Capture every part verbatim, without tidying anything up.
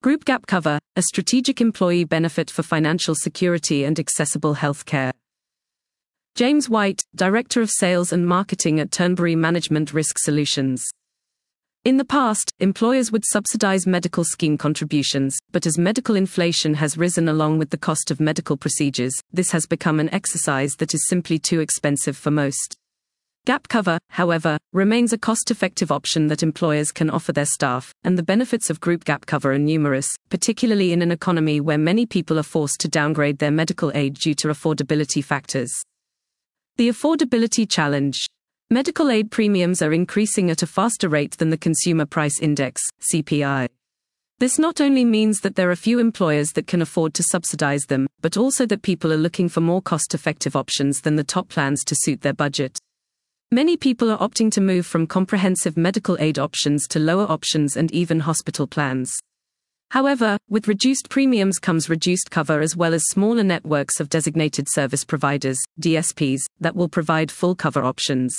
Group Gap Cover, a strategic employee benefit for financial security and accessible health care. James White, Director of Sales and Marketing at Turnberry Management Risk Solutions. In the past, employers would subsidize medical scheme contributions, but as medical inflation has risen along with the cost of medical procedures, this has become an exercise that is simply too expensive for most. Gap cover, however, remains a cost-effective option that employers can offer their staff, and the benefits of group gap cover are numerous, particularly in an economy where many people are forced to downgrade their medical aid due to affordability factors. The affordability challenge. Medical aid premiums are increasing at a faster rate than the Consumer Price Index, C P I. This not only means that there are few employers that can afford to subsidize them, but also that people are looking for more cost-effective options than the top plans to suit their budget. Many people are opting to move from comprehensive medical aid options to lower options and even hospital plans. However, with reduced premiums comes reduced cover as well as smaller networks of designated service providers, D S Ps, that will provide full cover options.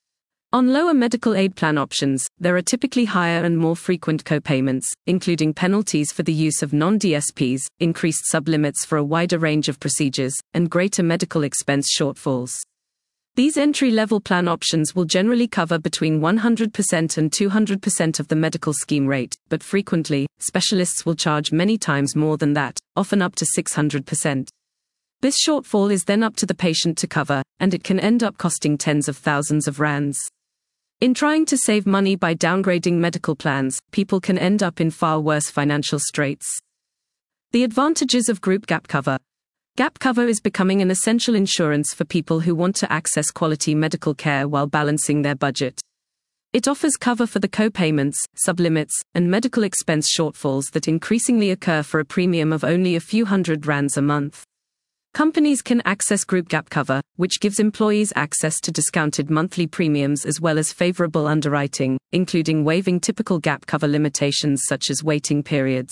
On lower medical aid plan options, there are typically higher and more frequent co-payments, including penalties for the use of non-D S Ps, increased sublimits for a wider range of procedures, and greater medical expense shortfalls. These entry-level plan options will generally cover between one hundred percent and two hundred percent of the medical scheme rate, but frequently, specialists will charge many times more than that, often up to six hundred percent. This shortfall is then up to the patient to cover, and it can end up costing tens of thousands of rands. In trying to save money by downgrading medical plans, people can end up in far worse financial straits. The advantages of group gap cover. Gap cover is becoming an essential insurance for people who want to access quality medical care while balancing their budget. It offers cover for the co-payments, sublimits, and medical expense shortfalls that increasingly occur for a premium of only a few hundred rands a month. Companies can access group gap cover, which gives employees access to discounted monthly premiums as well as favorable underwriting, including waiving typical gap cover limitations such as waiting periods.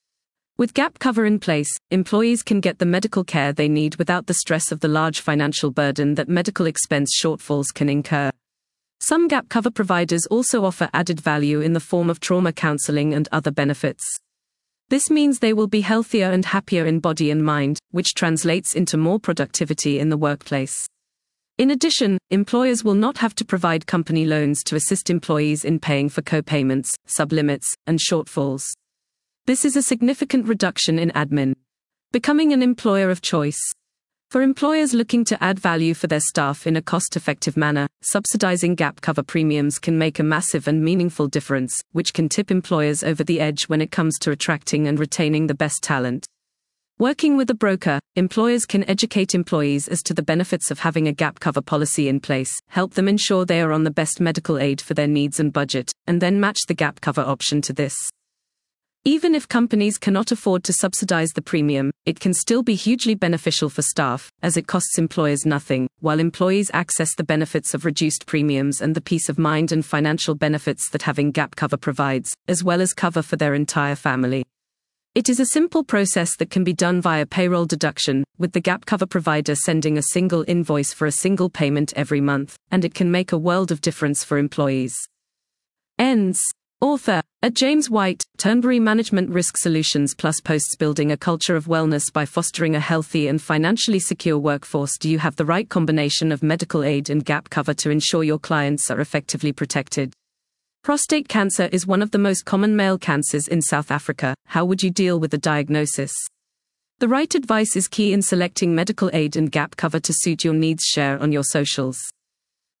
With gap cover in place, employees can get the medical care they need without the stress of the large financial burden that medical expense shortfalls can incur. Some gap cover providers also offer added value in the form of trauma counseling and other benefits. This means they will be healthier and happier in body and mind, which translates into more productivity in the workplace. In addition, employers will not have to provide company loans to assist employees in paying for co-payments, sublimits, and shortfalls. This is a significant reduction in admin. Becoming an employer of choice. For employers looking to add value for their staff in a cost-effective manner, subsidizing gap cover premiums can make a massive and meaningful difference, which can tip employers over the edge when it comes to attracting and retaining the best talent. Working with a broker, employers can educate employees as to the benefits of having a gap cover policy in place, help them ensure they are on the best medical aid for their needs and budget, and then match the gap cover option to this. Even if companies cannot afford to subsidize the premium, it can still be hugely beneficial for staff, as it costs employers nothing, while employees access the benefits of reduced premiums and the peace of mind and financial benefits that having gap cover provides, as well as cover for their entire family. It is a simple process that can be done via payroll deduction, with the gap cover provider sending a single invoice for a single payment every month, and it can make a world of difference for employees. Ends. Author, at James White, Turnberry Management Risk Solutions plus posts building a culture of wellness by fostering a healthy and financially secure workforce. Do you have the right combination of medical aid and gap cover to ensure your clients are effectively protected? Prostate cancer is one of the most common male cancers in South Africa. How would you deal with the diagnosis? The right advice is key in selecting medical aid and gap cover to suit your needs. Share on your socials.